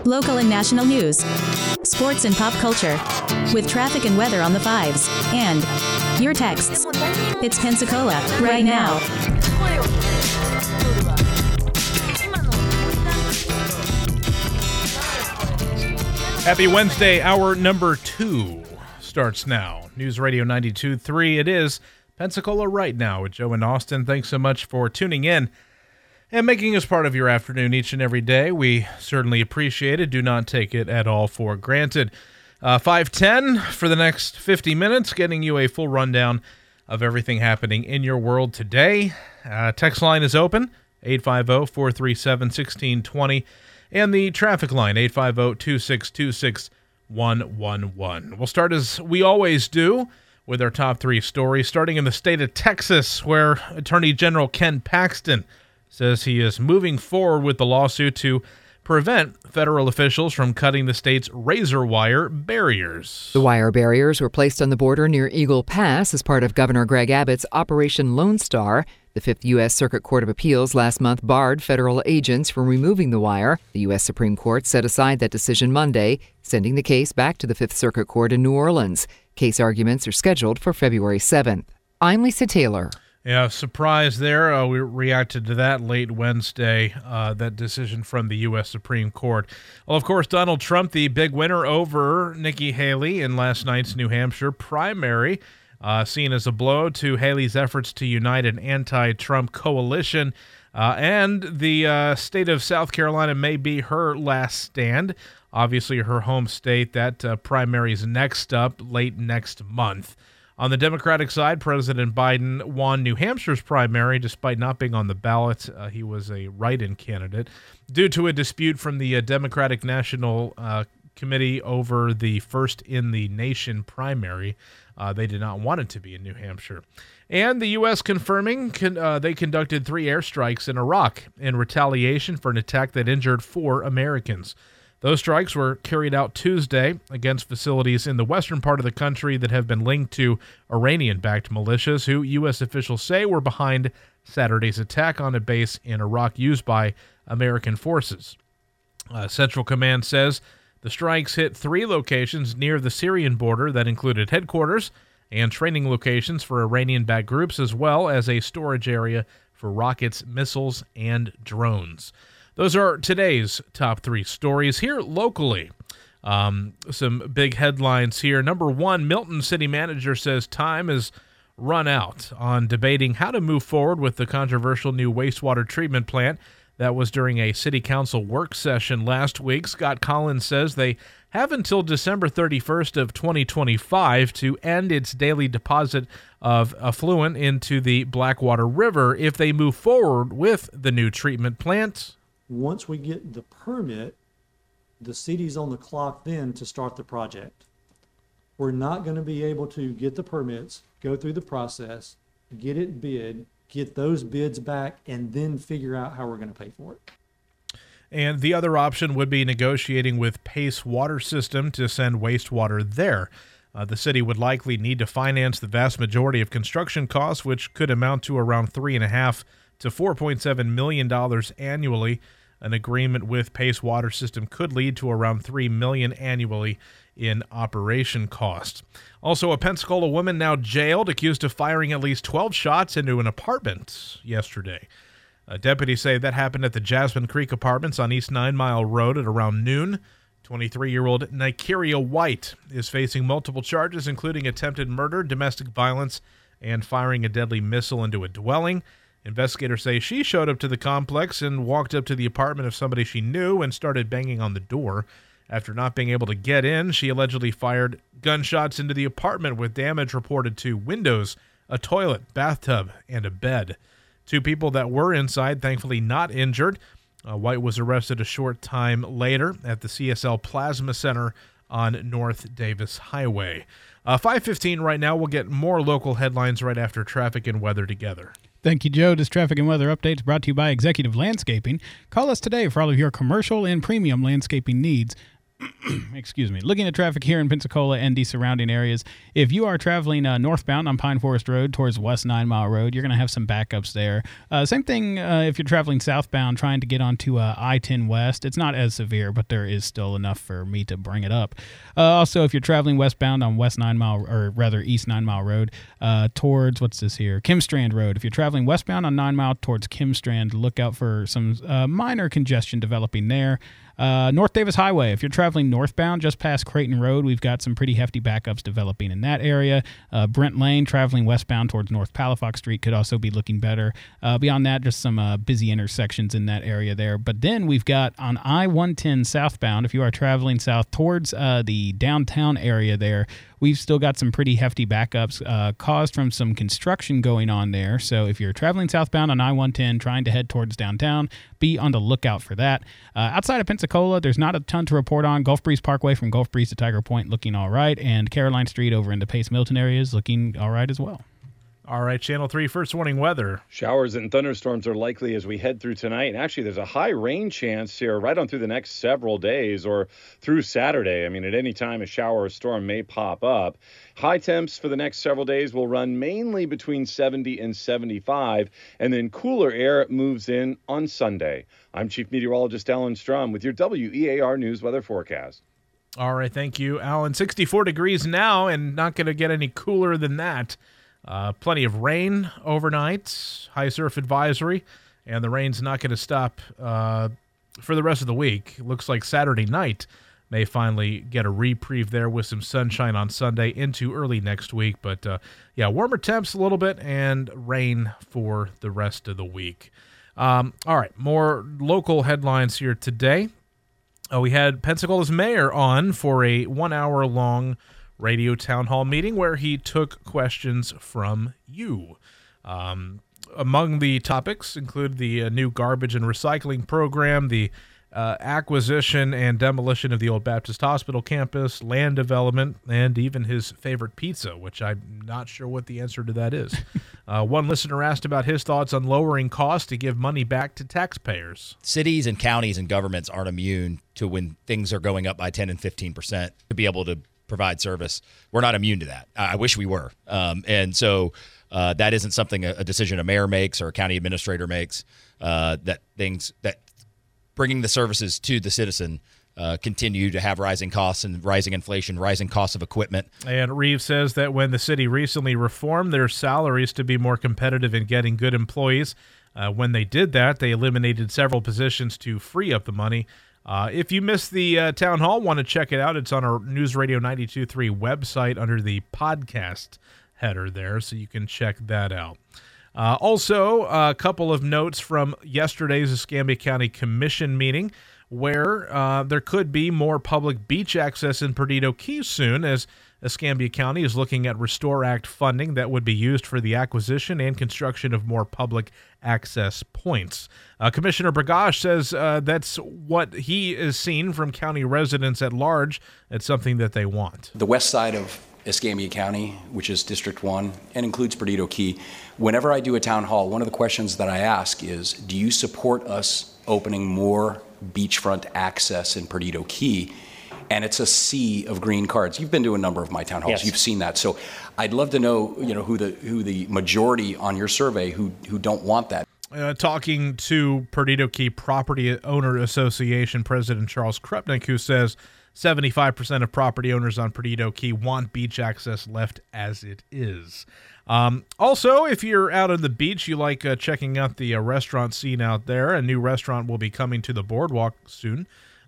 local and national news, sports and pop culture, with traffic and weather on the fives, and your texts. It's Pensacola, right now. Happy Wednesday, hour number 2 starts now. News Radio 92.3, it is Pensacola Right Now with Joe and Austin. Thanks so much for tuning in and making us part of your afternoon each and every day. We certainly appreciate it. Do not take it at all for granted. 5:10 for the next 50 minutes, getting you a full rundown of everything happening in your world today. Text line is open, 850-437-1620, and the traffic line, 850-262-6111. We'll start as we always do with our top 3 stories, starting in the state of Texas, where Attorney General Ken Paxton says he is moving forward with the lawsuit to prevent federal officials from cutting the state's razor wire barriers. The wire barriers were placed on the border near Eagle Pass as part of Governor Greg Abbott's Operation Lone Star. The 5th U.S. Circuit Court of Appeals last month barred federal agents from removing the wire. The U.S. Supreme Court set aside that decision Monday, sending the case back to the 5th Circuit Court in New Orleans. Case arguments are scheduled for February 7th. I'm Lisa Taylor. Yeah, surprise there. We reacted to that late Wednesday, that decision from the U.S. Supreme Court. Well, of course, Donald Trump, the big winner over Nikki Haley in last night's New Hampshire primary, seen as a blow to Haley's efforts to unite an anti-Trump coalition. And the state of South Carolina may be her last stand. Obviously, her home state. That primary is next up late next month. On the Democratic side, President Biden won New Hampshire's primary despite not being on the ballot. He was a write-in candidate due to a dispute from the Democratic National Committee over the first-in-the-nation primary. They did not want it to be in New Hampshire. And the U.S. confirming they conducted 3 airstrikes in Iraq in retaliation for an attack that injured 4 Americans. Those strikes were carried out Tuesday against facilities in the western part of the country that have been linked to Iranian-backed militias who U.S. officials say were behind Saturday's attack on a base in Iraq used by American forces. Central Command says the strikes hit 3 locations near the Syrian border that included headquarters and training locations for Iranian-backed groups, as well as a storage area for rockets, missiles, and drones. Those are today's top 3 stories here locally. Some big headlines here. Number 1, Milton City Manager says time has run out on debating how to move forward with the controversial new wastewater treatment plant. That was during a city council work session last week. Scott Collins says they have until December 31st of 2025 to end its daily deposit of effluent into the Blackwater River if they move forward with the new treatment plant. Once we get the permit, the city's on the clock then to start the project. We're not going to be able to get the permits, go through the process, get it bid, get those bids back, and then figure out how we're going to pay for it. And the other option would be negotiating with Pace Water System to send wastewater there. The city would likely need to finance the vast majority of construction costs, which could amount to around $3.5 to $4.7 million annually. An agreement with Pace Water System could lead to around $3 million annually in operation costs. Also, a Pensacola woman now jailed, accused of firing at least 12 shots into an apartment yesterday. Deputies say that happened at the Jasmine Creek Apartments on East 9 Mile Road at around noon. 23-year-old Nikeria White is facing multiple charges, including attempted murder, domestic violence, and firing a deadly missile into a dwelling. Investigators say she showed up to the complex and walked up to the apartment of somebody she knew and started banging on the door. After not being able to get in, she allegedly fired gunshots into the apartment with damage reported to windows, a toilet, bathtub, and a bed. 2 people that were inside, thankfully not injured. White was arrested a short time later at the CSL Plasma Center on North Davis Highway. 5:15 right now. We'll get more local headlines right after traffic and weather together. Thank you, Joe. This traffic and weather update is brought to you by Executive Landscaping. Call us today for all of your commercial and premium landscaping needs. excuse me, looking at traffic here in Pensacola and the surrounding areas. If you are traveling northbound on Pine Forest Road towards West 9 Mile Road, you're going to have some backups there. Same thing if you're traveling southbound trying to get onto I-10 West. It's not as severe, but there is still enough for me to bring it up. Also, if you're traveling westbound on East 9 Mile Road towards, what's this here, Kimstrand Road. If you're traveling westbound on 9 Mile towards Kimstrand, look out for some minor congestion developing there. North Davis Highway, if you're traveling northbound just past Creighton Road, we've got some pretty hefty backups developing in that area. Brent Lane, traveling westbound towards North Palafox Street, could also be looking better. Beyond that, just some busy intersections in that area there. But then we've got on I-110 southbound, if you are traveling south towards the downtown area there, we've still got some pretty hefty backups caused from some construction going on there. So if you're traveling southbound on I-110 trying to head towards downtown, be on the lookout for that. Outside of Pensacola, there's not a ton to report on. Gulf Breeze Parkway from Gulf Breeze to Tiger Point looking all right, and Caroline Street over in the Pace Milton area is looking all right as well. All right, Channel 3 first warning weather. Showers and thunderstorms are likely as we head through tonight. And actually, there's a high rain chance here right on through the next several days or through Saturday. I mean, at any time, a shower or storm may pop up. High temps for the next several days will run mainly between 70 and 75, and then cooler air moves in on Sunday. I'm Chief Meteorologist Alan Strum with your WEAR News weather forecast. All right, thank you, Alan. 64 degrees now, and not going to get any cooler than that. Plenty of rain overnight, high surf advisory, and the rain's not going to stop for the rest of the week. Looks like Saturday night may finally get a reprieve there with some sunshine on Sunday into early next week. But, warmer temps a little bit and rain for the rest of the week. All right, more local headlines here today. We had Pensacola's mayor on for a 1-hour-long radio town hall meeting where he took questions from you. Among the topics include the new garbage and recycling program, the acquisition and demolition of the old Baptist Hospital campus, land development, and even his favorite pizza, which I'm not sure what the answer to that is. One listener asked about his thoughts on lowering costs to give money back to taxpayers. Cities and counties and governments aren't immune to when things are going up by 10 and 15% to be able to provide service. We're not immune to that. I wish we were. And so that isn't something a decision a mayor makes or a county administrator makes, that bringing the services to the citizen continue to have rising costs and rising inflation, rising costs of equipment. And Reeves says that when the city recently reformed their salaries to be more competitive in getting good employees, when they did that, they eliminated several positions to free up the money. If you missed the town hall, want to check it out, it's on our News Radio 92.3 website under the podcast header there, so you can check that out. Also, a couple of notes from yesterday's Escambia County Commission meeting where there could be more public beach access in Perdido Key soon, as Escambia County is looking at Restore Act funding that would be used for the acquisition and construction of more public access points. Commissioner Burgash says that's what he is seen from county residents at large. It's something that they want. The west side of Escambia County, which is District 1 and includes Perdido Key, whenever I do a town hall, one of the questions that I ask is, do you support us opening more beachfront access in Perdido Key? And it's a sea of green cards. You've been to a number of my town halls. Yes. You've seen that. So I'd love to know, who the majority on your survey who don't want that. Talking to Perdido Key Property Owner Association President Charles Krupnick, who says 75% of property owners on Perdido Key want beach access left as it is. Also, if you're out on the beach, you like checking out the restaurant scene out there. A new restaurant will be coming to the boardwalk soon.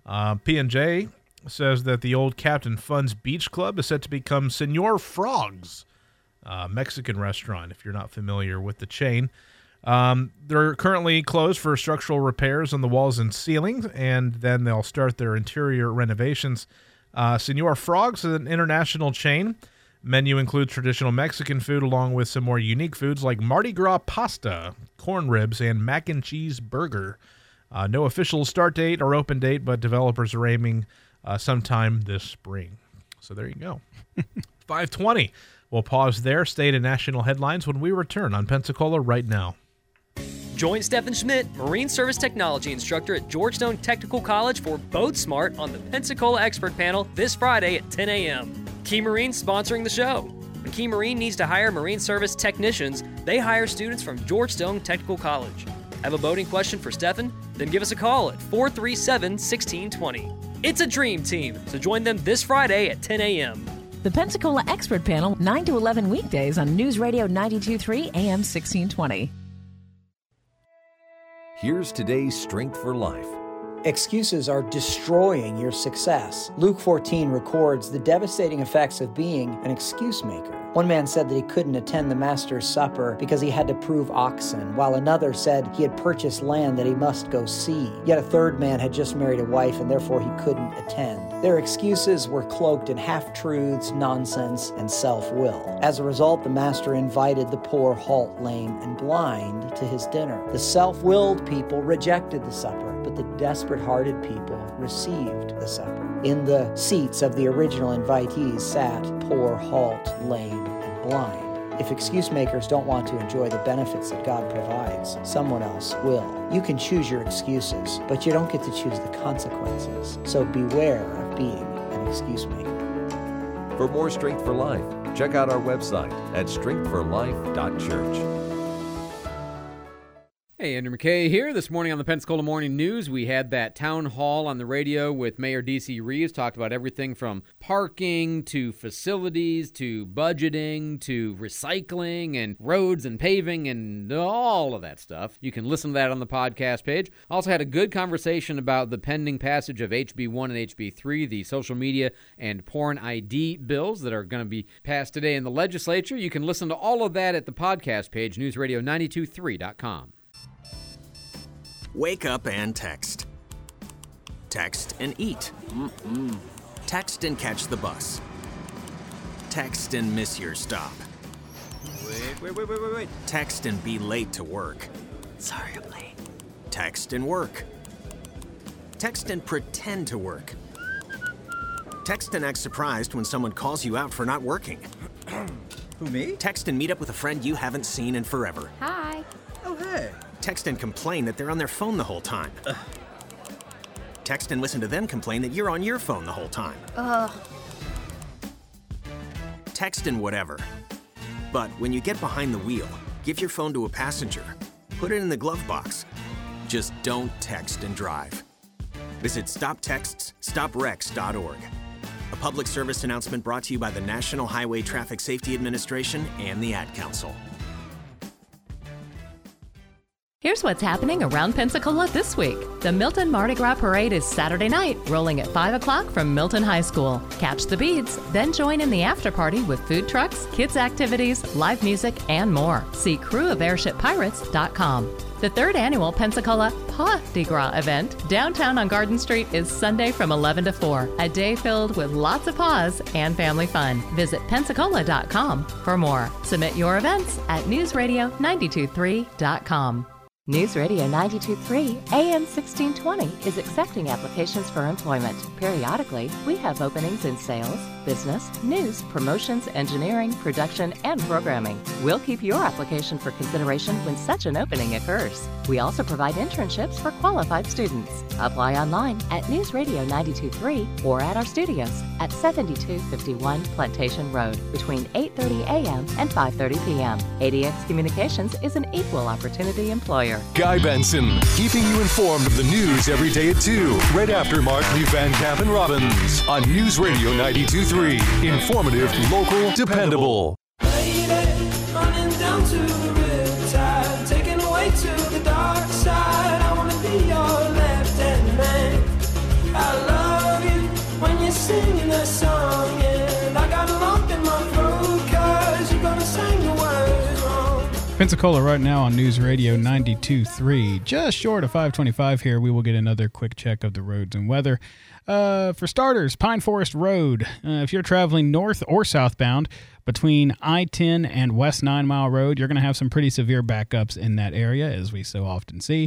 P&J says that the old Captain Fun's Beach Club is set to become Senor Frog's Mexican restaurant, if you're not familiar with the chain. They're currently closed for structural repairs on the walls and ceilings, and then they'll start their interior renovations. Senor Frog's is an international chain. Menu includes traditional Mexican food along with some more unique foods like Mardi Gras pasta, corn ribs, and mac and cheese burger. No official start date or open date, but developers are aiming sometime this spring. So there you go. 5:20. We'll pause there. State and national headlines when we return on Pensacola Right Now. Join Stephen Schmidt, Marine Service Technology Instructor at Georgetown Technical College for Boat Smart on the Pensacola Expert Panel this Friday at 10 a.m. Key Marine sponsoring the show. When Key Marine needs to hire Marine Service technicians, they hire students from Georgetown Technical College. Have a boating question for Stephen? Then give us a call at 437-1620. It's a dream team, so join them this Friday at 10 a.m. The Pensacola Expert Panel, 9 to 11 weekdays on News Radio 92.3 AM 1620. Here's today's Strength for Life. Excuses are destroying your success. Luke 14 records the devastating effects of being an excuse maker. One man said that he couldn't attend the Master's Supper because he had to prove oxen, while another said he had purchased land that he must go see. Yet a third man had just married a wife and therefore he couldn't attend. Their excuses were cloaked in half-truths, nonsense, and self-will. As a result, the Master invited the poor, halt, lame, and blind to his dinner. The self-willed people rejected the supper, but the desperate-hearted people received the supper. In the seats of the original invitees sat poor, halt, lame, and blind. If excuse makers don't want to enjoy the benefits that God provides, someone else will. You can choose your excuses, but you don't get to choose the consequences. So beware of being an excuse maker. For more Strength for Life, check out our website at strengthforlife.church. Hey, Andrew McKay here. This morning on the Pensacola Morning News, we had that town hall on the radio with Mayor D.C. Reeves. Talked about everything from parking to facilities to budgeting to recycling and roads and paving and all of that stuff. You can listen to that on the podcast page. Also had a good conversation about the pending passage of HB1 and HB3, the social media and porn ID bills that are going to be passed today in the legislature. You can listen to all of that at the podcast page, newsradio923.com. Wake up and text. Text and eat. Text and catch the bus. Text and miss your stop. Wait. Text and be late to work. Sorry, I'm late. Text and work. Text and pretend to work. Text and act surprised when someone calls you out for not working. Who, me? Text and meet up with a friend you haven't seen in forever. Hi. Oh, hey. Text and complain that they're on their phone the whole time. Text and listen to them complain that you're on your phone the whole time. Text and whatever. But when you get behind the wheel, give your phone to a passenger. Put it in the glove box. Just don't text and drive. Visit StopTextsStopWrecks.org. A public service announcement brought to you by the National Highway Traffic Safety Administration and the Ad Council. Here's what's happening around Pensacola this week. The Milton Mardi Gras Parade is Saturday night, rolling at 5 o'clock from Milton High School. Catch the beads, then join in the after party with food trucks, kids' activities, live music, and more. See crewofairshippirates.com. The third annual Pensacola Pas de Gras event, downtown on Garden Street, is Sunday from 11 to 4. A day filled with lots of paws and family fun. Visit Pensacola.com for more. Submit your events at newsradio923.com. News Radio 92.3 AM 1620 is accepting applications for employment. Periodically, we have openings in sales, business, news, promotions, engineering, production, and programming. We'll keep your application for consideration when such an opening occurs. We also provide internships for qualified students. Apply online at News Radio 92.3 or at our studios at 7251 Plantation Road between 8:30 a.m. and 5:30 p.m. ADX Communications is an equal opportunity employer. Guy Benson, keeping you informed of the news every day at 2, right after Mark Lee Van Camp and Robbins on News Radio 92.3. Informative, local, dependable. Lady, running down to the riptide, taken away to the dark side. I want to be your left-hand man. I love you when you're singing that song, and I got a lump in my throat 'cause you're gonna sing the words wrong. Pensacola right now on News Radio 92.3. Just short of 525 here. We will get another quick check of the roads and weather. For starters, Pine Forest Road. If you're traveling north or southbound between I-10 and West 9 Mile Road, you're going to have some pretty severe backups in that area, as we so often see.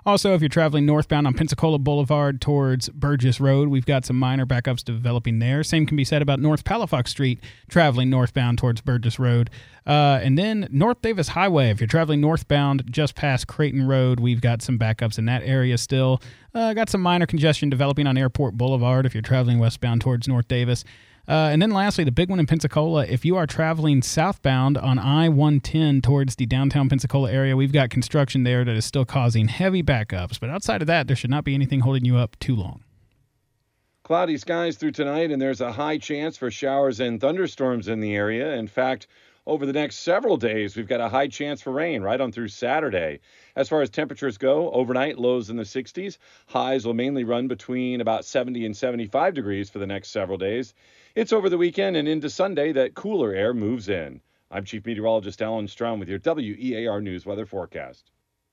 Also, if you're traveling northbound on Pensacola Boulevard towards Burgess Road, we've got some minor backups developing there. Same can be said about North Palafox Street, traveling northbound towards Burgess Road. And then North Davis Highway, if you're traveling northbound just past Creighton Road, we've got some backups in that area still. Got some minor congestion developing on Airport Boulevard if you're traveling westbound towards North Davis. And then lastly, the big one in Pensacola, if you are traveling southbound on I-110 towards the downtown Pensacola area, we've got construction there that is still causing heavy backups. But outside of that, there should not be anything holding you up too long. Cloudy skies through tonight, and there's a high chance for showers and thunderstorms in the area. In fact, over the next several days, we've got a high chance for rain right on through Saturday. As far as temperatures go, overnight lows in the 60s. Highs will mainly run between about 70 and 75 degrees for the next several days. It's over the weekend and into Sunday that cooler air moves in. I'm Chief Meteorologist Alan Strom with your WEAR News weather forecast.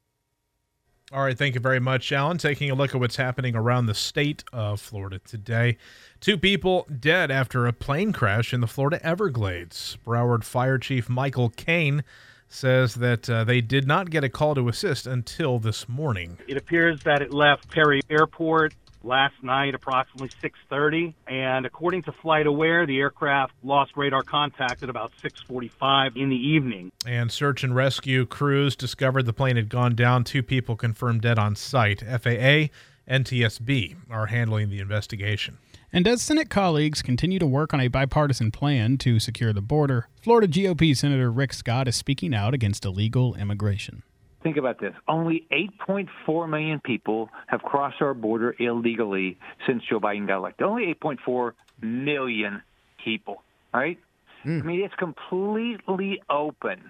All right, thank you very much, Alan. Taking a look at what's happening around the state of Florida today. 2 people dead after a plane crash in the Florida Everglades. Broward Fire Chief Michael Kane says that they did not get a call to assist until this morning. It appears that it left Perry Airport last night approximately 6:30, and according to FlightAware, the aircraft lost radar contact at about 6:45 in the evening. And search and rescue crews discovered the plane had gone down. 2 people confirmed dead on site. FAA and NTSB are handling the investigation. And as Senate colleagues continue to work on a bipartisan plan to secure the border, Florida GOP Senator Rick Scott is speaking out against illegal immigration. Think about this. Only 8.4 million people have crossed our border illegally since Joe Biden got elected. Only 8.4 million people, right? I mean, it's completely open.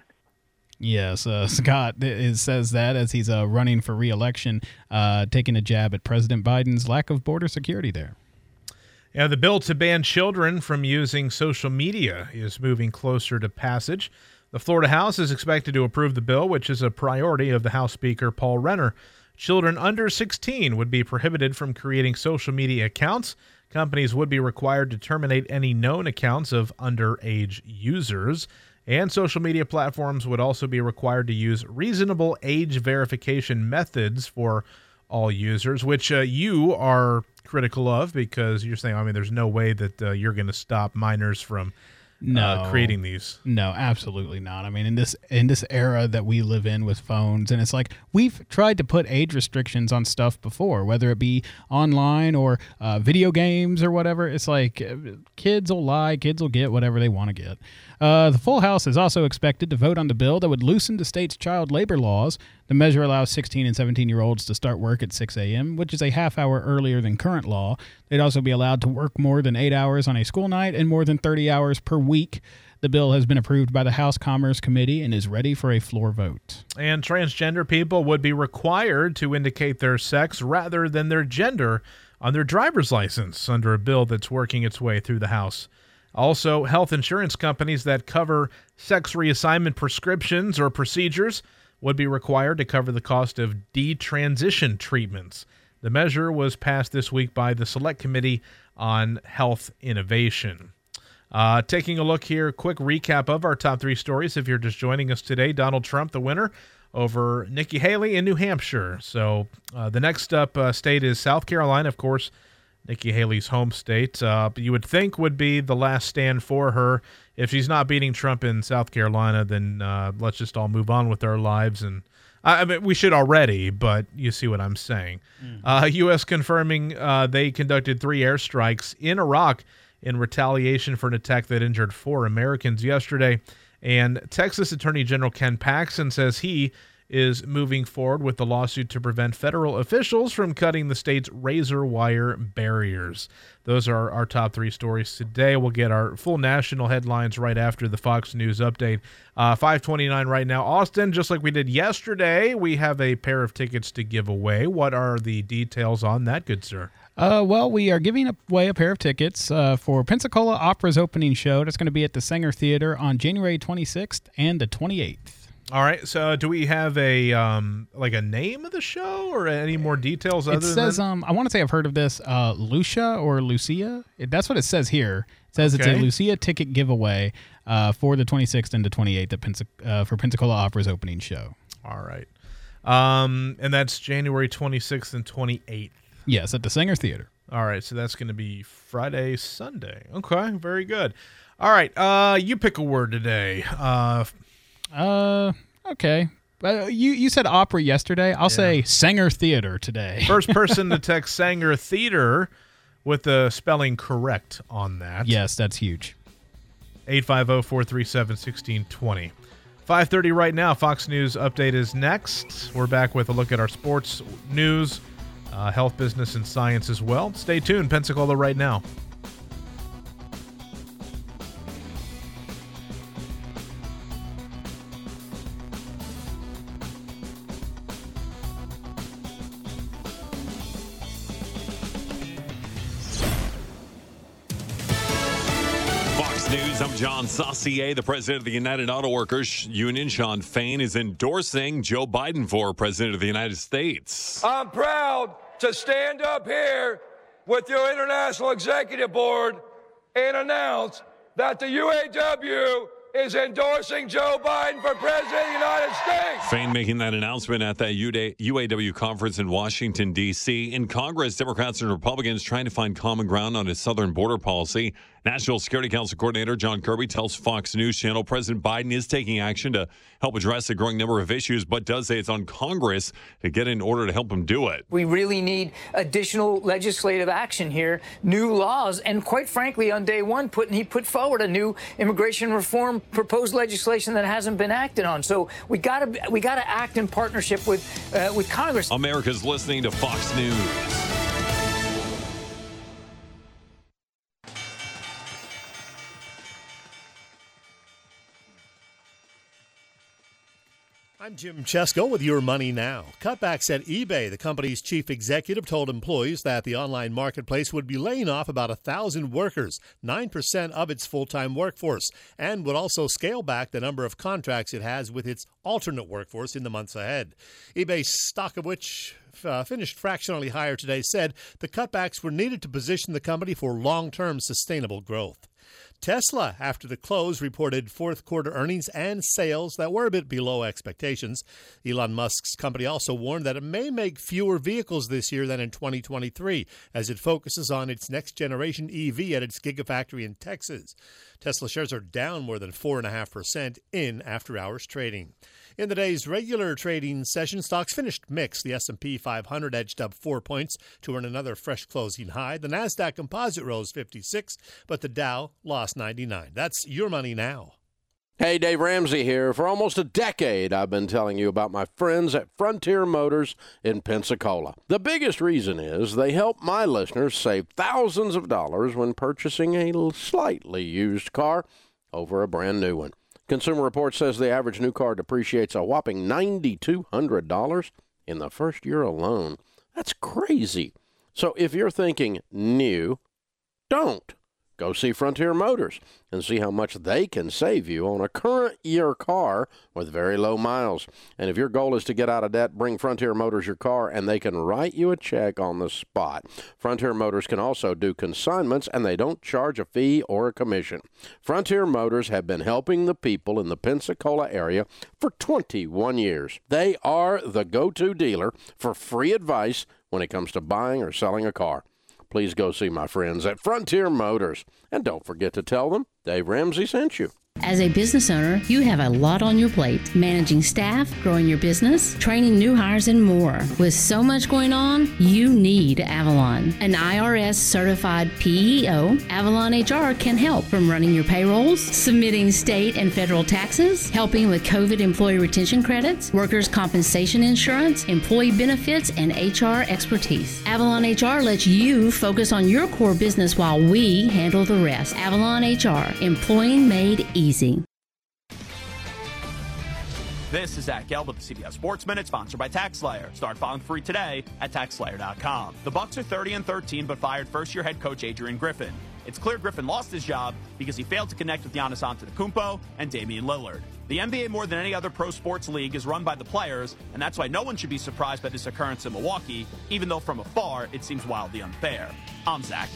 Yes, Scott says that as he's running for re-election, taking a jab at President Biden's lack of border security there. Yeah, the bill to ban children from using social media is moving closer to passage. The Florida House is expected to approve the bill, which is a priority of the House Speaker Paul Renner. Children under 16 would be prohibited from creating social media accounts. Companies would be required to terminate any known accounts of underage users. And social media platforms would also be required to use reasonable age verification methods for all users, which you are critical of because you're saying, I mean, there's no way that you're going to stop minors from creating these. No, absolutely not. I mean, in this era that we live in with phones, and it's like we've tried to put age restrictions on stuff before, whether it be online or video games or whatever. It's like kids will lie, kids will get whatever they want to get. The full House is also expected to vote on the bill that would loosen the state's child labor laws. The measure allows 16 and 17-year-olds to start work at 6 a.m., which is a half hour earlier than current law. They'd also be allowed to work more than 8 hours on a school night and more than 30 hours per week. The bill has been approved by the House Commerce Committee and is ready for a floor vote. And transgender people would be required to indicate their sex rather than their gender on their driver's license under a bill that's working its way through the House. Also, health insurance companies that cover sex reassignment prescriptions or procedures would be required to cover the cost of detransition treatments. The measure was passed this week by the Select Committee on Health Innovation. Taking a look here, quick recap of our top 3 stories. If you're just joining us today, Donald Trump, the winner over Nikki Haley in New Hampshire. So the next up state is South Carolina, of course, Nikki Haley's home state. You would think would be the last stand for her. If she's not beating Trump in South Carolina, then let's just all move on with our lives. And I mean, we should already, but you see what I'm saying. U.S. confirming they conducted 3 airstrikes in Iraq in retaliation for an attack that injured 4 Americans yesterday. And Texas Attorney General Ken Paxton says he is moving forward with the lawsuit to prevent federal officials from cutting the state's razor wire barriers. Those are our top 3 stories today. We'll get our full national headlines right after the Fox News update. 5:29 right now. Austin, just like we did yesterday, we have a pair of tickets to give away. What are the details on that, good sir? Well, we are giving away a pair of tickets for Pensacola Opera's opening show. That's going to be at the Sanger Theater on January 26th and the 28th. All right, so do we have a a name of the show or any more details? It says, I want to say I've heard of this, Lucia or Lucia. That's what it says here. It says It's a Lucia ticket giveaway for the 26th and the 28th for Pensacola Opera's opening show. All right. And that's January 26th and 28th. Yes, at the Saenger Theater. All right, so that's going to be Friday, Sunday. Okay, very good. All right, you pick a word today. Okay. You said opera yesterday. I'll say Saenger Theater today. First person to text Saenger Theater with the spelling correct on that. Yes, that's huge. 850-437-1620. 5:30 right now. Fox News Update is next. We're back with a look at our sports news, health, business, and science as well. Stay tuned. Pensacola right now. News. I'm John Saucier, the president of the United Auto Workers Union. Sean Fain is endorsing Joe Biden for president of the United States. I'm proud to stand up here with your International Executive Board and announce that the UAW is endorsing Joe Biden for president of the United States. Fain making that announcement at the UAW conference in Washington, D.C. In Congress, Democrats and Republicans trying to find common ground on his southern border policy. National Security Council Coordinator John Kirby tells Fox News Channel President Biden is taking action to help address a growing number of issues, but does say it's on Congress to get in order to help him do it. We really need additional legislative action here, new laws, and quite frankly, on day one, he put forward a new immigration reform proposed legislation that hasn't been acted on. So we got to act in partnership with Congress. America's listening to Fox News. I'm Jim Chesko with Your Money Now. Cutbacks at eBay. The company's chief executive told employees that the online marketplace would be laying off about 1,000 workers, 9% of its full-time workforce, and would also scale back the number of contracts it has with its alternate workforce in the months ahead. eBay's stock, of which finished fractionally higher today, said the cutbacks were needed to position the company for long-term sustainable growth. Tesla, after the close, reported fourth quarter earnings and sales that were a bit below expectations. Elon Musk's company also warned that it may make fewer vehicles this year than in 2023 as it focuses on its next generation EV at its Gigafactory in Texas. Tesla shares are down more than 4.5% in after-hours trading. In the day's regular trading session, stocks finished mixed. The S&P 500 edged up 4 points to earn another fresh closing high. The Nasdaq Composite rose 56, but the Dow lost 99. That's Your Money Now. Hey, Dave Ramsey here. For almost a decade, I've been telling you about my friends at Frontier Motors in Pensacola. The biggest reason is they help my listeners save thousands of dollars when purchasing a slightly used car over a brand new one. Consumer Reports says the average new car depreciates a whopping $9,200 in the first year alone. That's crazy. So if you're thinking new, don't. Go see Frontier Motors and see how much they can save you on a current year car with very low miles. And if your goal is to get out of debt, bring Frontier Motors your car and they can write you a check on the spot. Frontier Motors can also do consignments and they don't charge a fee or a commission. Frontier Motors have been helping the people in the Pensacola area for 21 years. They are the go-to dealer for free advice when it comes to buying or selling a car. Please go see my friends at Frontier Motors. And don't forget to tell them Dave Ramsey sent you. As a business owner, you have a lot on your plate. Managing staff, growing your business, training new hires, and more. With so much going on, you need Avalon. An IRS-certified PEO, Avalon HR can help from running your payrolls, submitting state and federal taxes, helping with COVID employee retention credits, workers' compensation insurance, employee benefits, and HR expertise. Avalon HR lets you focus on your core business while we handle the rest. Avalon HR, employing made easy. This is Zach Gelb with the CBS Sports Minute, sponsored by TaxSlayer. Start filing free today at TaxSlayer.com. The Bucs are 30-13, but fired first-year head coach Adrian Griffin. It's clear Griffin lost his job because he failed to connect with Giannis Antetokounmpo and Damian Lillard. The NBA, more than any other pro sports league, is run by the players, and that's why no one should be surprised by this occurrence in Milwaukee, even though from afar it seems wildly unfair. I'm Zach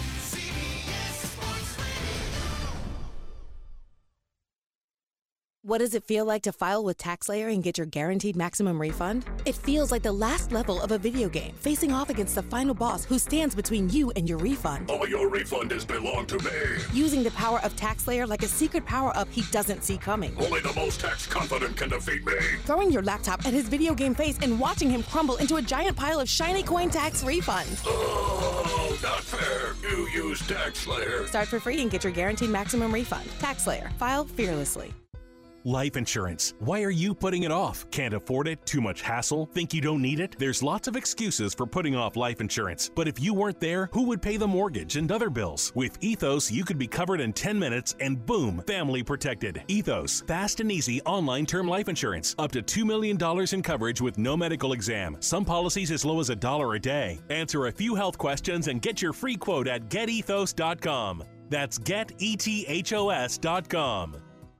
Gelb. What does it feel like to file with TaxSlayer and get your guaranteed maximum refund? It feels like the last level of a video game, facing off against the final boss who stands between you and your refund. All your refunds belong to me. Using the power of TaxSlayer like a secret power-up he doesn't see coming. Only the most tax-confident can defeat me. Throwing your laptop at his video game face and watching him crumble into a giant pile of shiny coin tax refunds. Oh, not fair. You use TaxSlayer. Start for free and get your guaranteed maximum refund. TaxSlayer. File fearlessly. Life insurance. Why are you putting it off? Can't afford it? Too much hassle? Think you don't need it? There's lots of excuses for putting off life insurance. But if you weren't there, who would pay the mortgage and other bills? With Ethos, you could be covered in 10 minutes and boom, family protected. Ethos, fast and easy online term life insurance. Up to $2 million in coverage with no medical exam. Some policies as low as $1 a day. Answer a few health questions and get your free quote at getethos.com. That's getethos.com.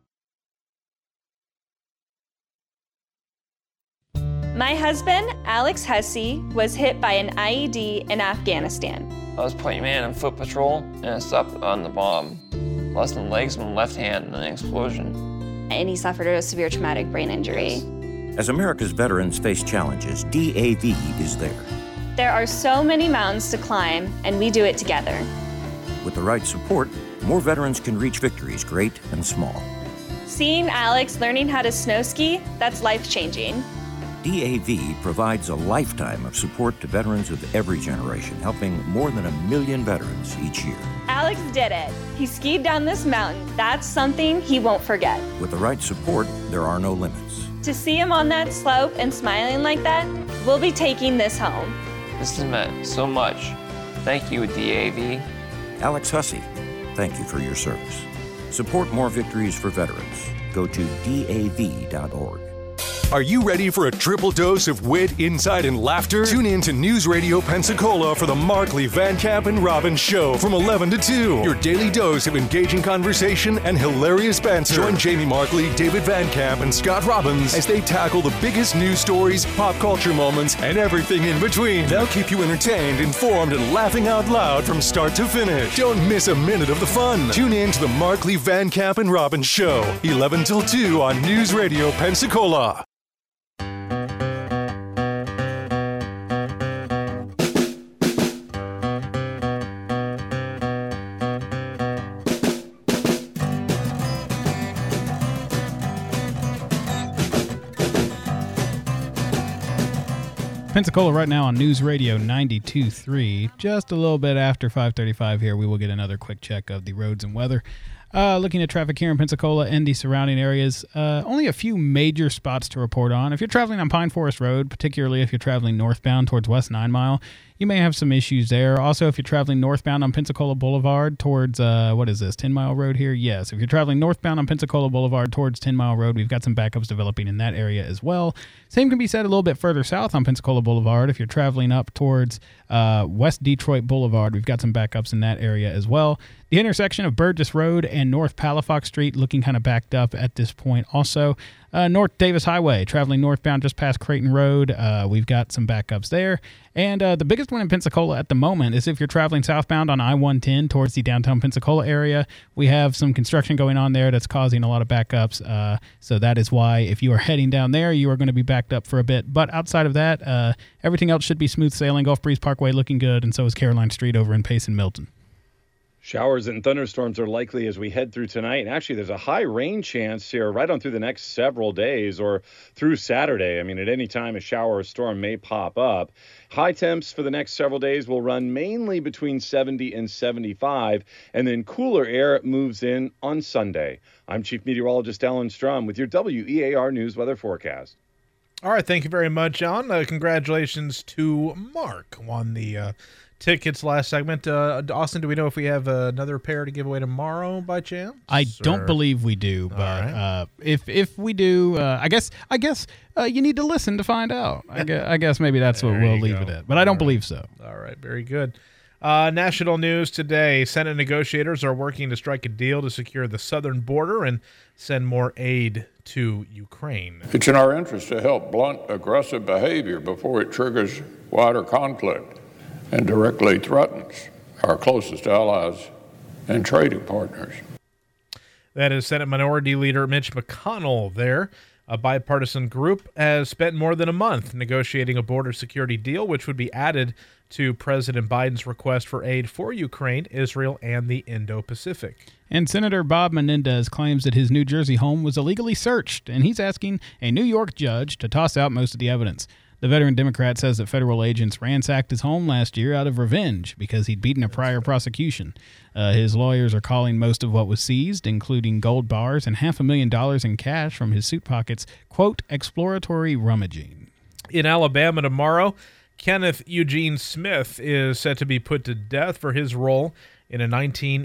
My husband, Alex Hussey, was hit by an IED in Afghanistan. I was point man in foot patrol, and I stopped on the bomb. Lost my legs and my left hand in an explosion. And he suffered a severe traumatic brain injury. As America's veterans face challenges, DAV is there. There are so many mountains to climb, and we do it together. With the right support, more veterans can reach victories great and small. Seeing Alex learning how to snow ski, that's life-changing. DAV provides a lifetime of support to veterans of every generation, helping more than 1 million veterans each year. Alex did it. He skied down this mountain. That's something he won't forget. With the right support, there are no limits. To see him on that slope and smiling like that, we'll be taking this home. This has meant so much. Thank you, DAV. Alex Hussey, thank you for your service. Support more victories for veterans. Go to DAV.org. Are you ready for a triple dose of wit, insight, and laughter? Tune in to News Radio Pensacola for the Markley, Van Camp, and Robbins Show from 11 to 2. Your daily dose of engaging conversation and hilarious banter. Join Jamie Markley, David Van Camp, and Scott Robbins as they tackle the biggest news stories, pop culture moments, and everything in between. They'll keep you entertained, informed, and laughing out loud from start to finish. Don't miss a minute of the fun. Tune in to the Markley, Van Camp, and Robbins Show, 11 till 2 on News Radio Pensacola. Pensacola right now on News Radio 92.3. Just a little bit after 5:35 here, we will get another quick check of the roads and weather. Looking at traffic here in Pensacola and the surrounding areas, only a few major spots to report on. If you're traveling on Pine Forest Road, particularly if you're traveling northbound towards West 9 Mile, you may have some issues there. Also, if you're traveling northbound on Pensacola Boulevard towards, 10 Mile Road here? Yes, if you're traveling northbound on Pensacola Boulevard towards 10 Mile Road, we've got some backups developing in that area as well. Same can be said a little bit further south on Pensacola Boulevard. If you're traveling up towards West Detroit Boulevard, we've got some backups in that area as well. The intersection of Burgess Road and North Palafox Street looking kind of backed up at this point also. North Davis Highway, traveling northbound just past Creighton Road, we've got some backups there. And the biggest one in Pensacola at the moment is if you're traveling southbound on I-110 towards the downtown Pensacola area, we have some construction going on there that's causing a lot of backups. So that is why if you are heading down there, you are going to be backed up for a bit. But outside of that, everything else should be smooth sailing. Gulf Breeze Parkway looking good, and so is Caroline Street over in Pace and Milton. Showers and thunderstorms are likely as we head through tonight. And actually, there's a high rain chance here right on through the next several days or through Saturday. I mean, at any time, a shower or storm may pop up. High temps for the next several days will run mainly between 70 and 75, and then cooler air moves in on Sunday. I'm Chief Meteorologist Alan Strum with your WEAR News Weather Forecast. All right, thank you very much, John. Congratulations to Mark on the tickets last segment. Austin, do we know if we have another pair to give away tomorrow by chance? I don't believe we do, but right. If we do, I guess you need to listen to find out. I guess maybe that's what we'll leave it at, but I don't believe so. All right, very good. National news today. Senate negotiators are working to strike a deal to secure the southern border and send more aid to Ukraine. It's in our interest to help blunt aggressive behavior before it triggers wider conflict and directly threatens our closest allies and trading partners. That is Senate Minority Leader Mitch McConnell there. A bipartisan group has spent more than a month negotiating a border security deal, which would be added to President Biden's request for aid for Ukraine, Israel, and the Indo-Pacific. And Senator Bob Menendez claims that his New Jersey home was illegally searched, and he's asking a New York judge to toss out most of the evidence. The veteran Democrat says that federal agents ransacked his home last year out of revenge because he'd beaten a prior prosecution. His lawyers are calling most of what was seized, including gold bars and $500,000 in cash from his suit pockets, quote, exploratory rummaging. In Alabama tomorrow, Kenneth Eugene Smith is set to be put to death for his role in a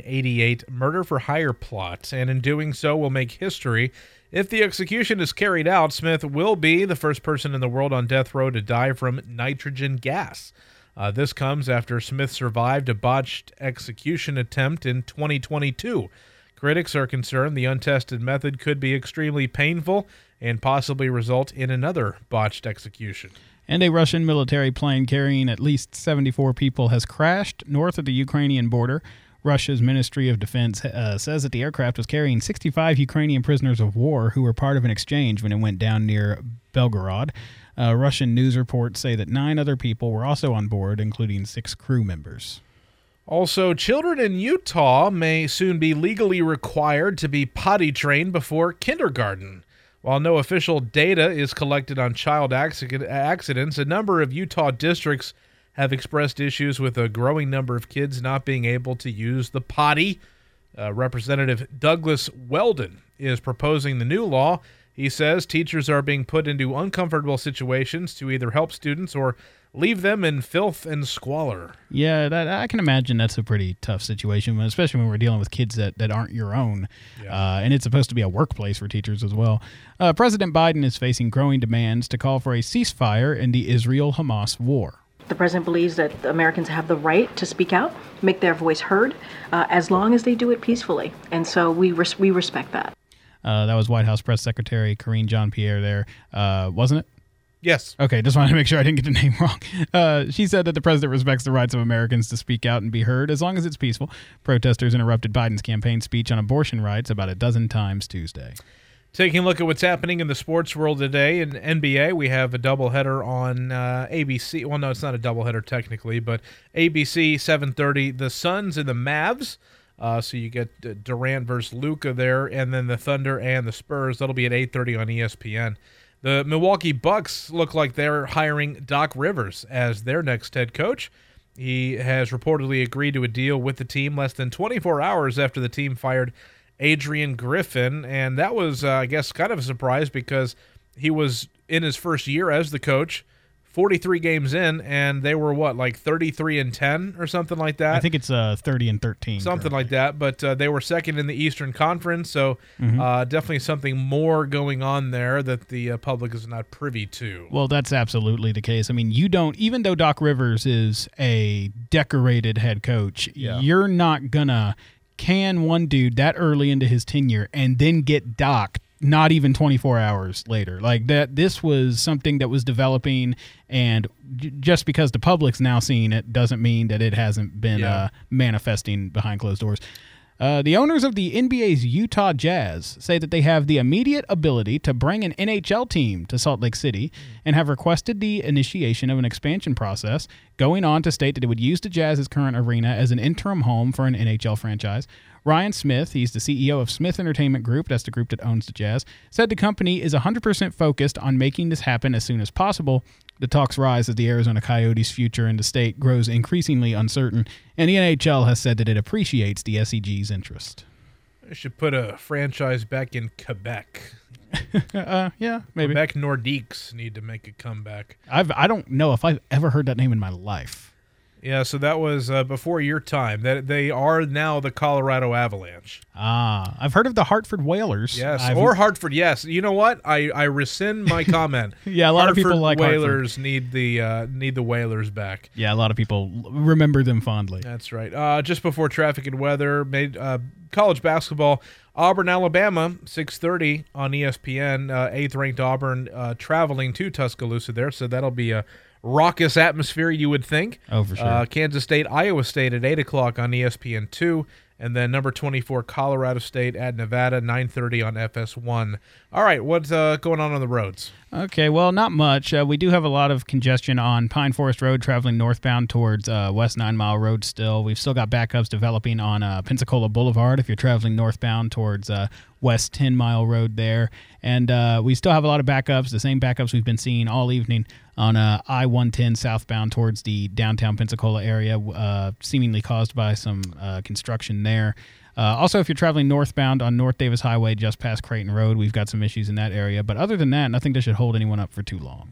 1988 murder-for-hire plot, and in doing so will make history. If the execution is carried out, Smith will be the first person in the world on death row to die from nitrogen gas. This comes after Smith survived a botched execution attempt in 2022. Critics are concerned the untested method could be extremely painful and possibly result in another botched execution. And a Russian military plane carrying at least 74 people has crashed north of the Ukrainian border. Russia's Ministry of Defense says that the aircraft was carrying 65 Ukrainian prisoners of war who were part of an exchange when it went down near Belgorod. Russian news reports say that 9 other people were also on board, including 6 crew members. Also, children in Utah may soon be legally required to be potty trained before kindergarten. While no official data is collected on child accidents, a number of Utah districts have expressed issues with a growing number of kids not being able to use the potty. Representative Douglas Weldon is proposing the new law. He says teachers are being put into uncomfortable situations to either help students or leave them in filth and squalor. Yeah, I can imagine that's a pretty tough situation, especially when we're dealing with kids that aren't your own. Yeah. And it's supposed to be a workplace for teachers as well. President Biden is facing growing demands to call for a ceasefire in the Israel-Hamas war. The president believes that Americans have the right to speak out, make their voice heard, as long as they do it peacefully. And so we respect that. That was White House Press Secretary Karine Jean-Pierre there, wasn't it? Yes. Okay, just wanted to make sure I didn't get the name wrong. She said that the president respects the rights of Americans to speak out and be heard as long as it's peaceful. Protesters interrupted Biden's campaign speech on abortion rights about a dozen times Tuesday. Taking a look at what's happening in the sports world today, in NBA, we have a doubleheader on ABC. Well, no, it's not a doubleheader technically, but ABC 7:30, the Suns and the Mavs. So you get Durant versus Luka there, and then the Thunder and the Spurs. That'll be at 8:30 on ESPN. The Milwaukee Bucks look like they're hiring Doc Rivers as their next head coach. He has reportedly agreed to a deal with the team less than 24 hours after the team fired Adrian Griffin, and that was, I guess, kind of a surprise because he was in his first year as the coach, 43 games in, and they were, 33-10 or something like that? I think it's 30-13. Something like that, but they were second in the Eastern Conference, so definitely something more going on there that the public is not privy to. Well, that's absolutely the case. I mean, even though Doc Rivers is a decorated head coach, you're not going to can one dude that early into his tenure and then get docked not even 24 hours later. Like that, this was something that was developing, and just because the public's now seeing it doesn't mean that it hasn't been manifesting behind closed doors. The owners of the NBA's Utah Jazz say that they have the immediate ability to bring an NHL team to Salt Lake City and have requested the initiation of an expansion process, going on to state that it would use the Jazz's current arena as an interim home for an NHL franchise. Ryan Smith, he's the CEO of Smith Entertainment Group, that's the group that owns the Jazz, said the company is 100% focused on making this happen as soon as possible. The talks rise as the Arizona Coyotes' future in the state grows increasingly uncertain, and the NHL has said that it appreciates the SEG's interest. They should put a franchise back in Quebec. Yeah, maybe. Quebec Nordiques need to make a comeback. I don't know if I've ever heard that name in my life. Yeah, so that was before your time. That they are now the Colorado Avalanche. I've heard of the Hartford Whalers. Yes, or Hartford. Yes, you know what? I rescind my comment. Yeah, a lot of people like Whalers Hartford. need the Whalers back. Yeah, a lot of people remember them fondly. That's right. Just before traffic and weather, college basketball. Auburn, Alabama, 6:30 on ESPN. 8th-ranked Auburn traveling to Tuscaloosa there, so that'll be a raucous atmosphere, you would think. Oh, for sure. Kansas State, Iowa State at 8 o'clock on ESPN2. And then number 24, Colorado State at Nevada, 9:30 on FS1. All right, what's going on the roads? Okay, well, not much. We do have a lot of congestion on Pine Forest Road traveling northbound towards West 9 Mile Road still. We've still got backups developing on Pensacola Boulevard if you're traveling northbound towards West 10 Mile Road there. And we still have a lot of backups, the same backups we've been seeing all evening on I-110 southbound towards the downtown Pensacola area, seemingly caused by some construction there. Also, if you're traveling northbound on North Davis Highway just past Creighton Road, we've got some issues in that area. But other than that, nothing that should hold anyone up for too long.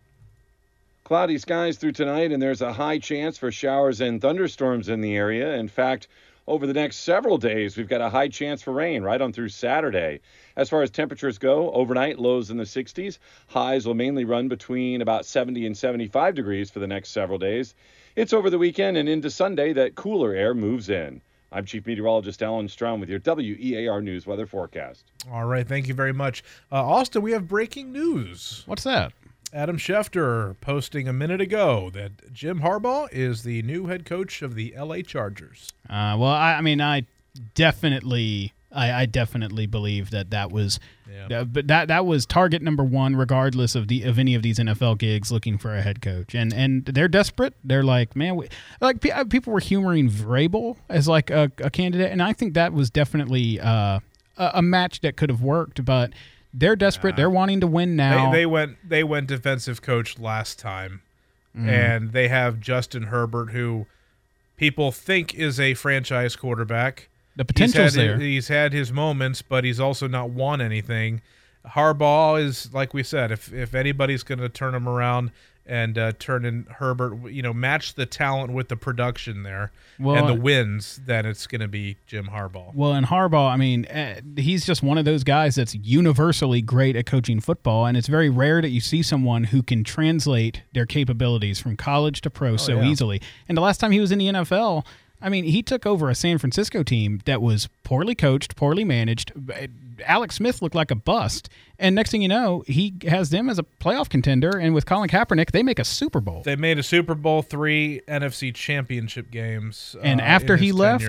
Cloudy skies through tonight, and there's a high chance for showers and thunderstorms in the area. In fact, over the next several days, we've got a high chance for rain right on through Saturday. As far as temperatures go, overnight lows in the 60s. Highs will mainly run between about 70 and 75 degrees for the next several days. It's over the weekend and into Sunday that cooler air moves in. I'm Chief Meteorologist Alan Strom with your WEAR News weather forecast. All right, thank you very much. Austin, we have breaking news. What's that? Adam Schefter posting a minute ago that Jim Harbaugh is the new head coach of the LA Chargers. Well, I definitely believe that was, but that was target number one, regardless of any of these NFL gigs looking for a head coach, and they're desperate. They're like, man, people were humoring Vrabel as like a candidate, and I think that was definitely a match that could have worked, but. They're desperate. They're wanting to win now. They went defensive coach last time, and they have Justin Herbert, who people think is a franchise quarterback. The potential's there. He's had his moments, but he's also not won anything. Harbaugh is, like we said, if anybody's going to turn him around and turn in Herbert, match the talent with the production there and the wins, then it's going to be Jim Harbaugh. Well, and Harbaugh, he's just one of those guys that's universally great at coaching football, and it's very rare that you see someone who can translate their capabilities from college to pro easily. And the last time he was in the NFL, he took over a San Francisco team that was poorly coached, poorly managed. Alex Smith looked like a bust. And next thing you know, he has them as a playoff contender. And with Colin Kaepernick, they make a Super Bowl. They made a Super Bowl, 3 NFC championship games. And after he left,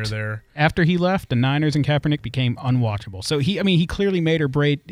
the Niners and Kaepernick became unwatchable. So he clearly made or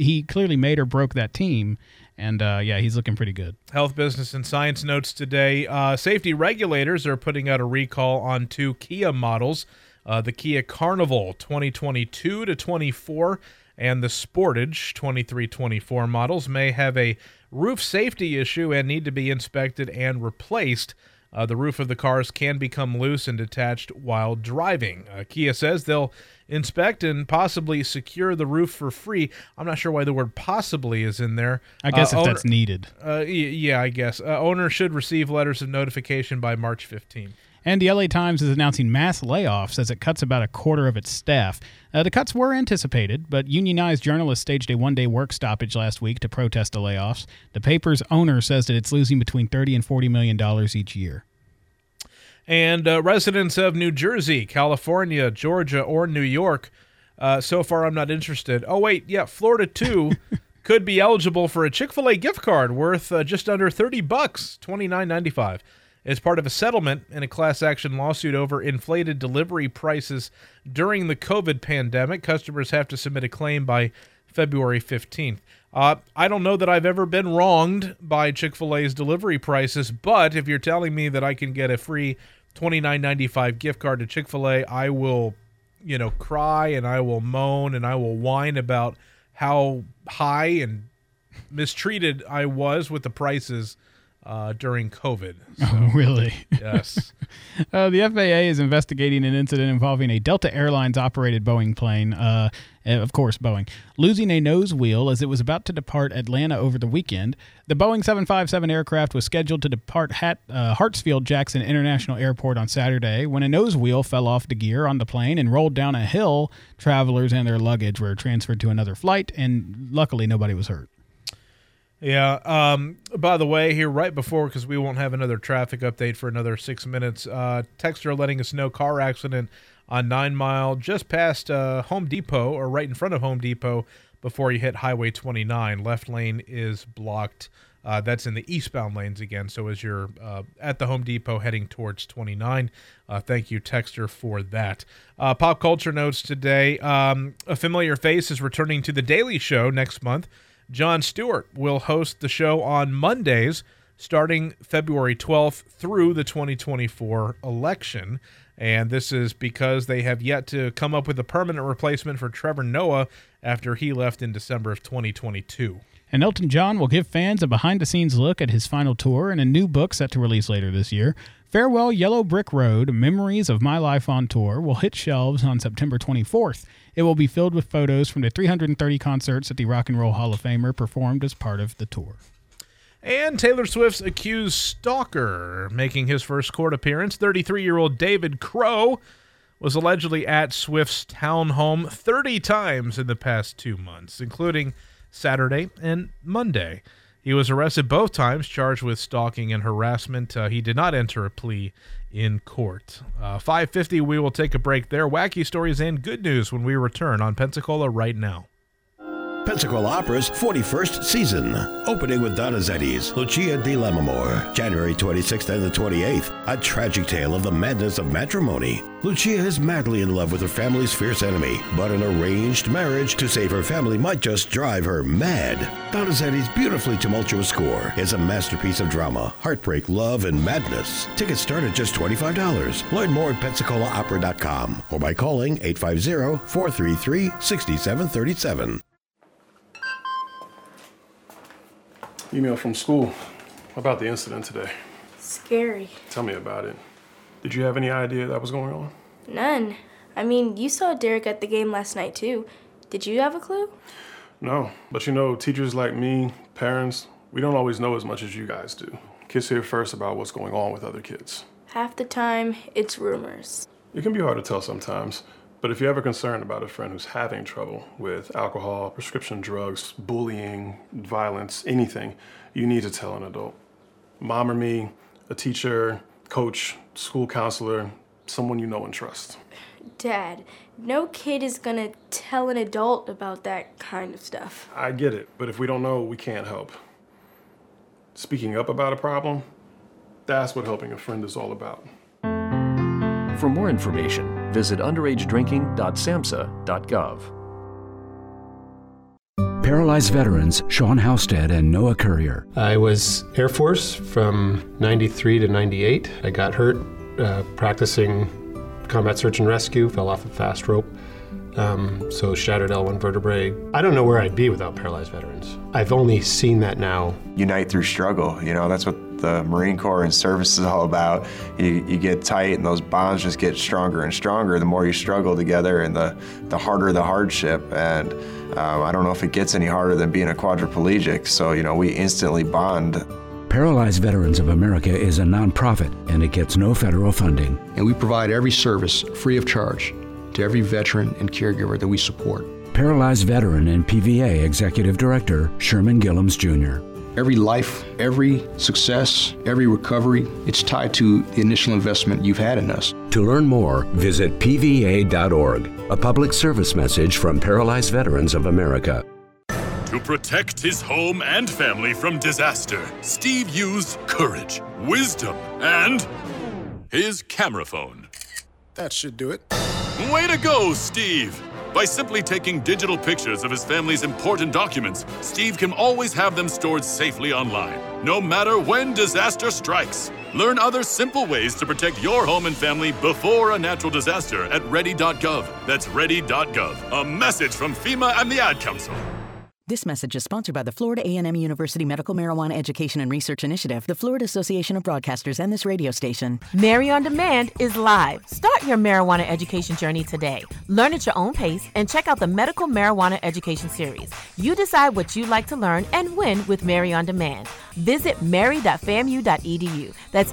broke that team. And, he's looking pretty good. Health, Business, and Science notes today. Safety regulators are putting out a recall on 2 Kia models, the Kia Carnival 2022 to 24 and the Sportage 23-24 models may have a roof safety issue and need to be inspected and replaced. The roof of the cars can become loose and detached while driving. Kia says they'll inspect and possibly secure the roof for free. I'm not sure why the word possibly is in there. I guess if that's needed. Yeah, I guess. Owner should receive letters of notification by March 15th. And the LA Times is announcing mass layoffs as it cuts about a quarter of its staff. The cuts were anticipated, but unionized journalists staged a one-day work stoppage last week to protest the layoffs. The paper's owner says that it's losing between $30 and $40 million each year. And residents of New Jersey, California, Georgia, or New York, so far I'm not interested. Oh, wait, yeah, Florida, too, could be eligible for a Chick-fil-A gift card worth just under $30, $29.95. As part of a settlement in a class action lawsuit over inflated delivery prices during the COVID pandemic, customers have to submit a claim by February 15th. I don't know that I've ever been wronged by Chick-fil-A's delivery prices, but if you're telling me that I can get a free $29.95 gift card to Chick-fil-A, I will, cry and I will moan and I will whine about how high and mistreated I was with the prices during COVID. So, oh, really? Yes. The FAA is investigating an incident involving a Delta Airlines operated Boeing plane, of course, Boeing, losing a nose wheel as it was about to depart Atlanta over the weekend. The Boeing 757 aircraft was scheduled to depart Hartsfield-Jackson International Airport on Saturday when a nose wheel fell off the gear on the plane and rolled down a hill. Travelers and their luggage were transferred to another flight, and luckily nobody was hurt. Yeah. By the way, here right before, because we won't have another traffic update for another 6 minutes, texter letting us know car accident on 9 Mile just past Home Depot, or right in front of Home Depot before you hit Highway 29. Left lane is blocked. That's in the eastbound lanes again. So as you're at the Home Depot heading towards 29, thank you, texter, for that. Pop culture notes today. A familiar face is returning to The Daily Show next month. Jon Stewart will host the show on Mondays starting February 12th through the 2024 election. And this is because they have yet to come up with a permanent replacement for Trevor Noah after he left in December of 2022. And Elton John will give fans a behind-the-scenes look at his final tour and a new book set to release later this year. Farewell Yellow Brick Road, Memories of My Life on Tour will hit shelves on September 24th. It will be filled with photos from the 330 concerts that the Rock and Roll Hall of Famer performed as part of the tour. And Taylor Swift's accused stalker making his first court appearance. 33-year-old David Crow was allegedly at Swift's townhome 30 times in the past 2 months, including Saturday and Monday. He was arrested both times, charged with stalking and harassment. He did not enter a plea in court. 5:50, we will take a break there. Wacky stories and good news when we return on Pensacola Right Now. Pensacola Opera's 41st season, opening with Donizetti's Lucia di Lammermoor, January 26th and the 28th, a tragic tale of the madness of matrimony. Lucia is madly in love with her family's fierce enemy, but an arranged marriage to save her family might just drive her mad. Donizetti's beautifully tumultuous score is a masterpiece of drama, heartbreak, love, and madness. Tickets start at just $25. Learn more at PensacolaOpera.com or by calling 850-433-6737. Email from school about the incident today. Scary. Tell me about it. Did you have any idea that was going on? None. I mean, you saw Derek at the game last night, too. Did you have a clue? No, but you know, teachers like me, parents, we don't always know as much as you guys do. Kids hear first about what's going on with other kids. Half the time, it's rumors. It can be hard to tell sometimes, but if you're ever concerned about a friend who's having trouble with alcohol, prescription drugs, bullying, violence, anything, you need to tell an adult. Mom or me, a teacher, coach, school counselor, someone you know and trust. Dad, no kid is gonna tell an adult about that kind of stuff. I get it, but if we don't know, we can't help. Speaking up about a problem, that's what helping a friend is all about. For more information, visit underagedrinking.samhsa.gov. Paralyzed veterans Sean Halstead and Noah Courier. I was Air Force from 93 to 98. I got hurt practicing combat search and rescue, fell off a fast rope, so shattered L1 vertebrae. I don't know where I'd be without paralyzed veterans. I've only seen that now. Unite through struggle, that's what the Marine Corps and service is all about. You get tight and those bonds just get stronger and stronger the more you struggle together, and the harder the hardship. And I don't know if it gets any harder than being a quadriplegic, so we instantly bond. Paralyzed Veterans of America is a nonprofit and it gets no federal funding. And we provide every service free of charge to every veteran and caregiver that we support. Paralyzed veteran and PVA Executive Director Sherman Gillums Jr. Every life, every success, every recovery, it's tied to the initial investment you've had in us. To learn more, visit pva.org, a public service message from Paralyzed Veterans of America. To protect his home and family from disaster, Steve used courage, wisdom, and his camera phone. That should do it. Way to go, Steve! By simply taking digital pictures of his family's important documents, Steve can always have them stored safely online, no matter when disaster strikes. Learn other simple ways to protect your home and family before a natural disaster at ready.gov. That's ready.gov. A message from FEMA and the Ad Council. This message is sponsored by the Florida A&M University Medical Marijuana Education and Research Initiative, the Florida Association of Broadcasters, and this radio station. Mary on Demand is live. Start your marijuana education journey today. Learn at your own pace and check out the Medical Marijuana Education Series. You decide what you'd like to learn and when with Mary on Demand. Visit mary.famu.edu. That's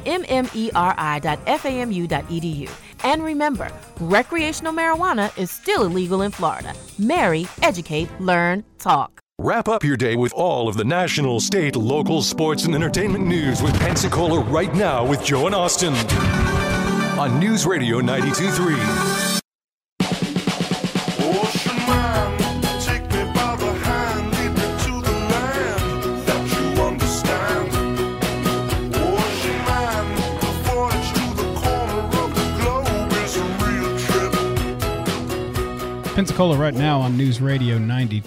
mmeri.famu.edu. And remember, recreational marijuana is still illegal in Florida. Mary, educate, learn, talk. Wrap up your day with all of the national, state, local, sports, and entertainment news with Pensacola Right Now with Joe and Austin on News Radio 92.3. Pensacola Right Now on News Radio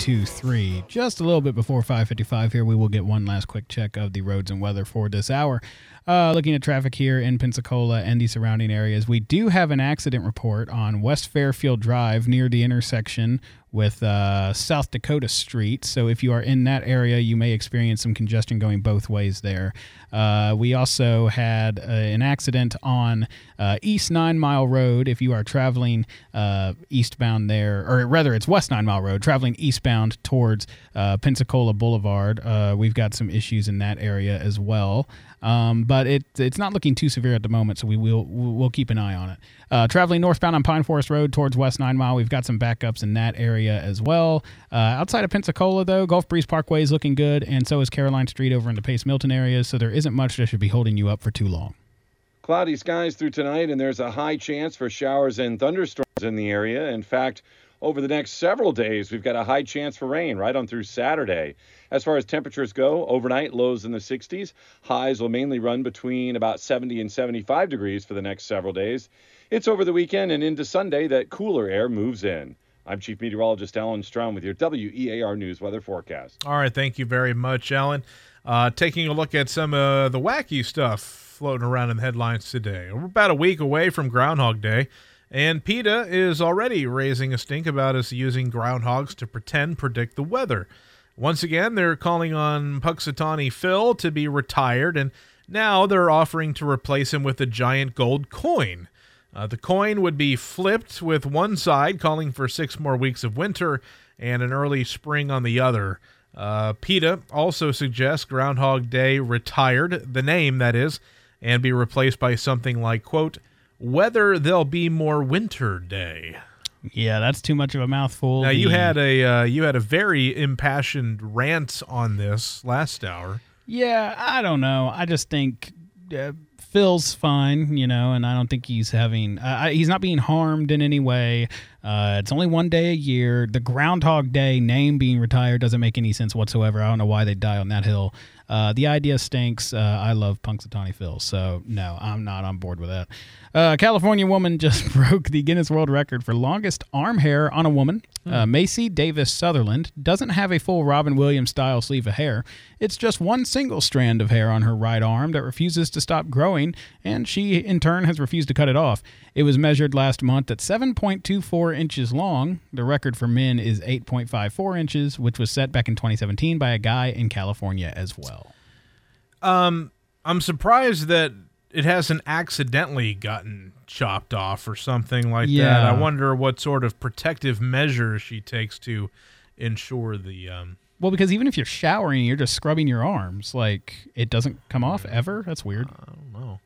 92.3. Just a little bit before 5:55 here, we will get one last quick check of the roads and weather for this hour. Looking at traffic here in Pensacola and the surrounding areas, we do have an accident report on West Fairfield Drive near the intersection with South Dakota Street. So if you are in that area, you may experience some congestion going both ways there. We also had an accident on East 9 Mile Road. If you are traveling eastbound there, or rather it's West 9 Mile Road, traveling eastbound towards Pensacola Boulevard, we've got some issues in that area as well. But it's not looking too severe at the moment, so we'll keep an eye on it. Traveling northbound on Pine Forest Road towards West 9 Mile, we've got some backups in that area as well. Outside of Pensacola, though, Gulf Breeze Parkway is looking good, and so is Caroline Street over in the Pace Milton area, so there isn't much that should be holding you up for too long. Cloudy skies through tonight, and there's a high chance for showers and thunderstorms in the area. In fact, over the next several days, we've got a high chance for rain right on through Saturday. As far as temperatures go, overnight lows in the 60s. Highs will mainly run between about 70 and 75 degrees for the next several days. It's over the weekend and into Sunday that cooler air moves in. I'm Chief Meteorologist Alan Strom with your WEAR News weather forecast. All right, thank you very much, Alan. Taking a look at some of the wacky stuff floating around in the headlines today. We're about a week away from Groundhog Day, and PETA is already raising a stink about us using groundhogs to predict the weather. Once again, they're calling on Punxsutawney Phil to be retired, and now they're offering to replace him with a giant gold coin. The coin would be flipped with one side, calling for 6 more weeks of winter and an early spring on the other. PETA also suggests Groundhog Day retired, the name that is, and be replaced by something like, quote, whether there'll be more winter day. Yeah, that's too much of a mouthful. Now, you had a very impassioned rant on this last hour. Yeah, I don't know. I just think Phil's fine, and I don't think he's he's not being harmed in any way. It's only one day a year. The Groundhog Day name being retired doesn't make any sense whatsoever. I don't know why they die on that hill. The idea stinks. I love Punxsutawney Phil, so no, I'm not on board with that. California woman just broke the Guinness World Record for longest arm hair on a woman. Macy Davis Sutherland doesn't have a full Robin Williams style sleeve of hair. It's just one single strand of hair on her right arm that refuses to stop growing, and she in turn has refused to cut it off. It was measured last month at 7.24 inches long. The record for men is 8.54 inches, which was set back in 2017 by a guy in California as well. I'm surprised that it hasn't accidentally gotten chopped off or something like that. I wonder what sort of protective measures she takes to ensure the... Well, because even if you're showering, you're just scrubbing your arms. Like, it doesn't come off ever? That's weird. I don't know.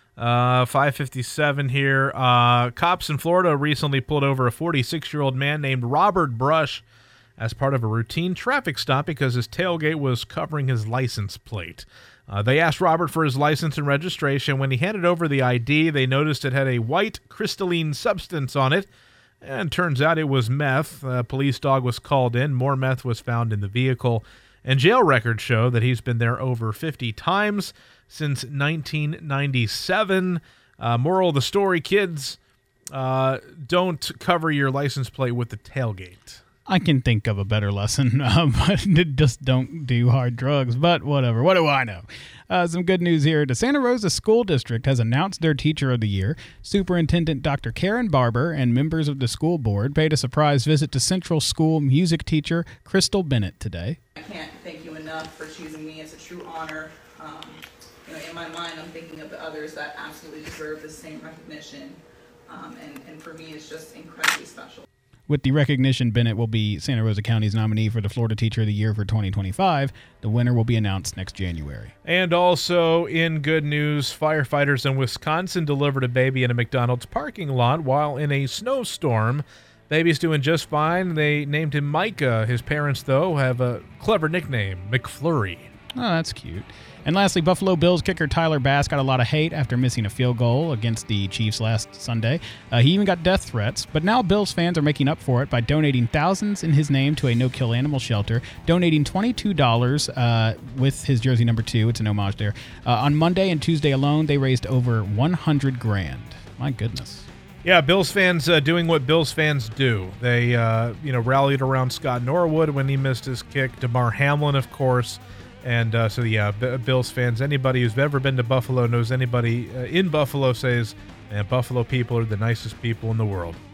5:57 here. Cops in Florida recently pulled over a 46-year-old man named Robert Brush as part of a routine traffic stop because his tailgate was covering his license plate. They asked Robert for his license and registration. When he handed over the ID, they noticed it had a white crystalline substance on it, and turns out it was meth. A police dog was called in. More meth was found in the vehicle, and jail records show that he's been there over 50 times since 1997. Moral of the story, kids, don't cover your license plate with the tailgate. I can think of a better lesson, but just don't do hard drugs. But whatever. What do I know? Some good news here. The Santa Rosa School District has announced their Teacher of the Year. Superintendent Dr. Karen Barber and members of the school board paid a surprise visit to Central School music teacher Crystal Bennett today. I can't thank you enough for choosing me. It's a true honor. In my mind, I'm thinking of the others that absolutely deserve the same recognition. And for me, it's just incredibly special. With the recognition, Bennett will be Santa Rosa County's nominee for the Florida Teacher of the Year for 2025. The winner will be announced next January. And also in good news, firefighters in Wisconsin delivered a baby in a McDonald's parking lot while in a snowstorm. Baby's doing just fine. They named him Micah. His parents, though, have a clever nickname, McFlurry. Oh, that's cute. And lastly, Buffalo Bills kicker Tyler Bass got a lot of hate after missing a field goal against the Chiefs last Sunday. He even got death threats, but now Bills fans are making up for it by donating thousands in his name to a no-kill animal shelter, donating $22 with his jersey number 2. It's an homage there. On Monday and Tuesday alone, they raised over $100,000. My goodness. Yeah, Bills fans doing what Bills fans do. They, rallied around Scott Norwood when he missed his kick. Damar Hamlin, of course. And Bills fans, anybody who's ever been to Buffalo knows anybody in Buffalo says, man, Buffalo people are the nicest people in the world.